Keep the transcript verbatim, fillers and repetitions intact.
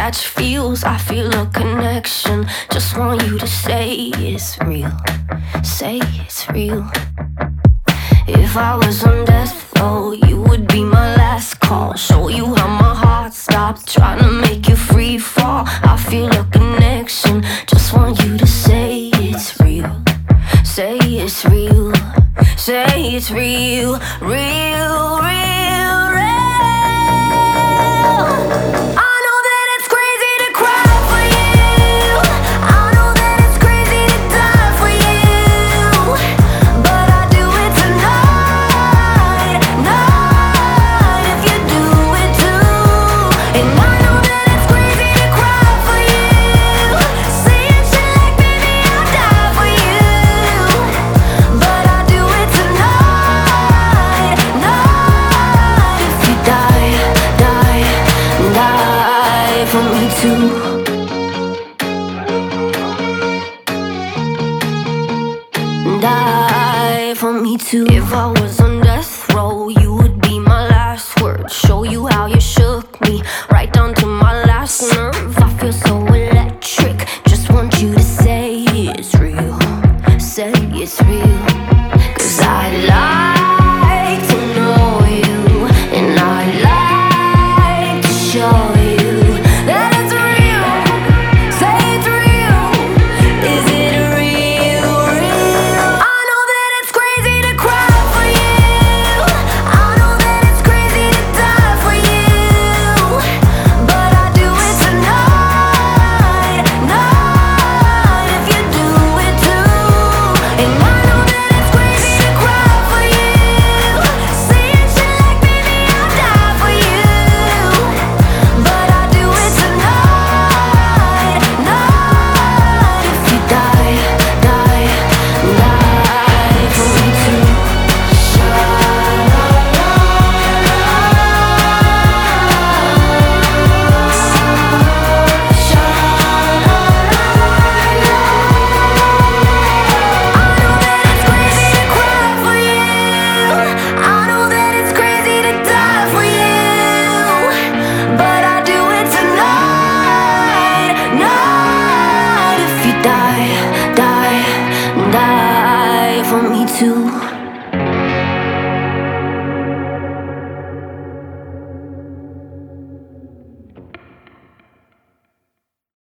catch feels, I feel a connection. Just want you to say it's real, say it's real. If I was on death row, you would be my last call. Show you how my heart stopped, trying to make you free fall. I feel a connection, just want you to say it's real, say it's real, say it's real, real, real, real. I know that it's crazy to cry for you, I know that it's crazy to die for you, but I do it tonight, night, if you do it too. And I know that it's crazy to cry for you, saying shit like baby I'll die for you, but I do it tonight, night, if you die, die, die for me too. Die for me too. If I was on death row, you would be my last word. Show you how you shook me, right down to my last nerve. I feel so electric, just want you to say it's real, say it's real. Cause I like to know you, and I like to show you that it's real, say it's real. Is it real, real? I know that it's crazy to cry for you, I know that it's crazy to die for you, but I do it tonight, night, if you do it too. And I know that it's crazy to cry for you, saying shit like baby I'll die for you, but I do it tonight, night, if you die, die, die for me too. I know that it's crazy to cry for you, I know that it's crazy to die for you, but I do it tonight, night, if you die, die, die for me too.